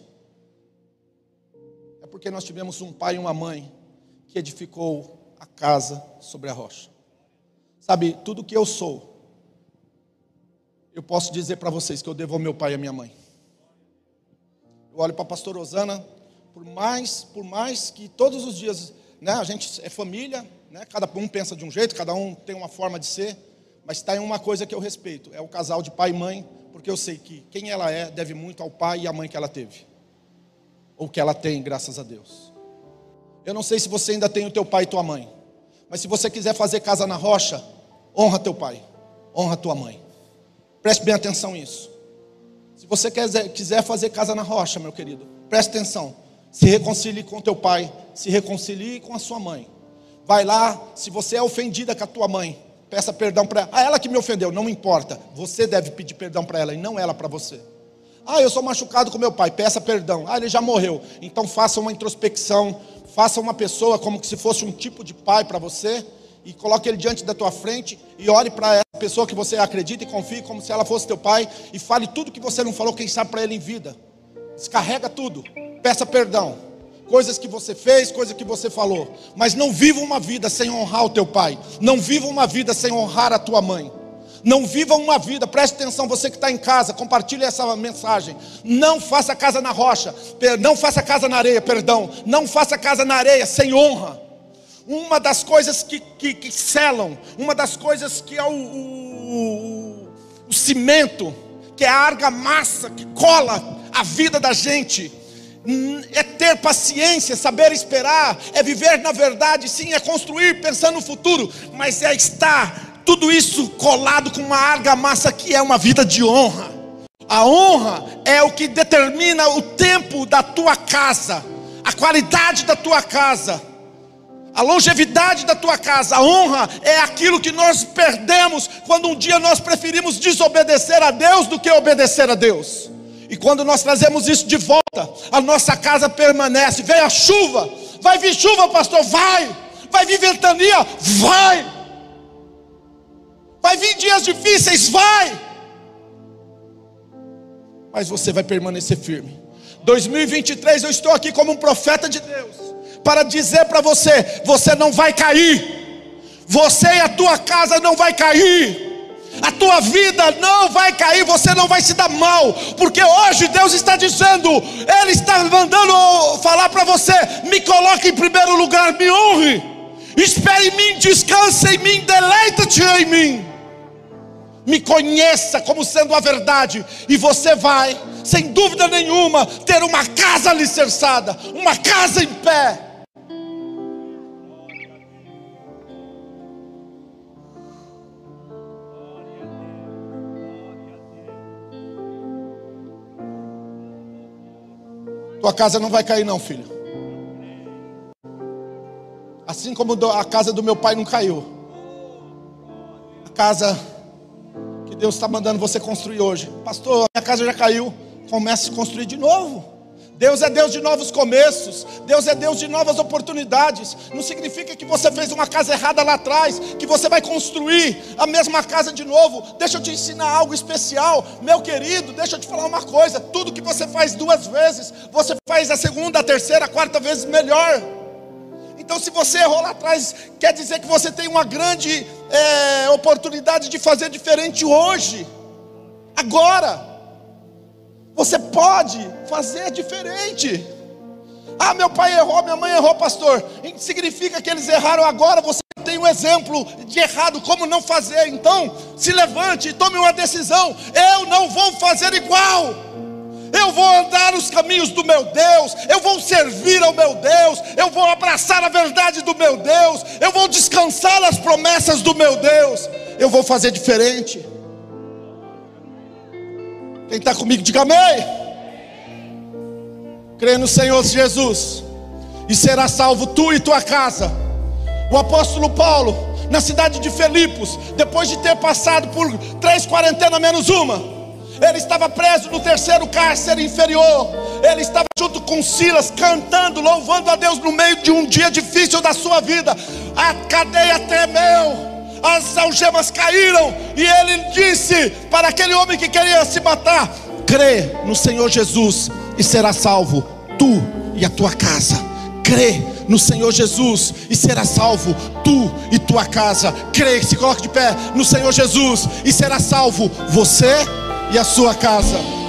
A: É porque nós tivemos um pai e uma mãe que edificou a casa sobre a rocha. Sabe, tudo que eu sou, eu posso dizer para vocês que eu devo ao meu pai e à minha mãe. Eu olho para a pastora Osana, por mais que todos os dias, né, a gente é família, né, cada um pensa de um jeito, cada um tem uma forma de ser, mas está em uma coisa que eu respeito, é o casal de pai e mãe, porque eu sei que quem ela é deve muito ao pai e à mãe que ela teve, ou que ela tem, graças a Deus. Eu não sei se você ainda tem o teu pai e tua mãe, mas se você quiser fazer casa na rocha, honra teu pai, honra tua mãe. Preste bem atenção nisso. Se você quiser fazer casa na rocha, meu querido, preste atenção. Se reconcilie com teu pai, se reconcilie com a sua mãe. Vai lá, se você é ofendida com a tua mãe, peça perdão para ela. Ela que me ofendeu, não importa. Você deve pedir perdão para ela e não ela para você. Eu sou machucado com meu pai, peça perdão. Ele já morreu. Então faça uma introspecção, faça uma pessoa como se fosse um tipo de pai para você e coloque ele diante da tua frente e ore para essa pessoa que você acredita e confie como se ela fosse teu pai e fale tudo que você não falou, quem sabe, para ele em vida. Descarrega tudo, peça perdão, coisas que você fez, coisas que você falou, mas não viva uma vida sem honrar o teu pai, não viva uma vida sem honrar a tua mãe. Não viva uma vida, preste atenção, você que está em casa, compartilhe essa mensagem. Não faça casa na rocha, não faça casa na areia, perdão. Não faça casa na areia sem honra. Uma das coisas que selam, uma das coisas que é o cimento, que é a argamassa que cola a vida da gente, é ter paciência, saber esperar, é viver na verdade, sim, é construir pensando no futuro, mas é estar tudo isso colado com uma argamassa que é uma vida de honra. A honra é o que determina o tempo da tua casa, a qualidade da tua casa, a longevidade da tua casa. A honra é aquilo que nós perdemos quando um dia nós preferimos desobedecer a Deus do que obedecer a Deus. E quando nós trazemos isso de volta, a nossa casa permanece. Vem a chuva, vai vir chuva, pastor, vai vir ventania, vai vir dias difíceis, mas você vai permanecer firme. 2023 eu estou aqui como um profeta de Deus, para dizer para você, você não vai cair. Você e a tua casa não vai cair. A tua vida não vai cair, você não vai se dar mal, porque hoje Deus está dizendo, Ele está mandando falar para você, me coloque em primeiro lugar, me honre, espere em mim, descanse em mim, deleita-te em mim, me conheça como sendo a verdade, e você vai, sem dúvida nenhuma, ter uma casa alicerçada, uma casa em pé. Tua casa não vai cair não, filho. Assim como a casa do meu pai não caiu. A casa que Deus está mandando você construir hoje. Pastor, minha casa já caiu. Comece a construir de novo. Deus é Deus de novos começos. Deus é Deus de novas oportunidades. Não significa que você fez uma casa errada lá atrás, que você vai construir a mesma casa de novo. Deixa eu te ensinar algo especial, meu querido. Deixa eu te falar uma coisa. Tudo que você faz 2 vezes, você faz a segunda, a terceira, a quarta vez melhor. Então se você errou lá atrás, quer dizer que você tem uma grande oportunidade de fazer diferente hoje. Agora você pode fazer diferente. Ah, meu pai errou, minha mãe errou, pastor. Significa que eles erraram agora. Você tem um exemplo de errado, como não fazer. Então, se levante e tome uma decisão. Eu não vou fazer igual. Eu vou andar nos caminhos do meu Deus. Eu vou servir ao meu Deus. Eu vou abraçar a verdade do meu Deus. Eu vou descansar nas promessas do meu Deus. Eu vou fazer diferente. Quem está comigo, diga amém. Crê no Senhor Jesus e será salvo tu e tua casa. O apóstolo Paulo, na cidade de Filipos, depois de ter passado por 3 quarentenas menos uma, ele estava preso no 3º cárcere inferior. Ele estava junto com Silas, cantando, louvando a Deus no meio de um dia difícil da sua vida. A cadeia tremeu, as algemas caíram, e ele disse para aquele homem que queria se matar: crê no Senhor Jesus e será salvo tu e a tua casa. Crê no Senhor Jesus e será salvo tu e tua casa. Crê, se coloque de pé, no Senhor Jesus, e será salvo você e a sua casa.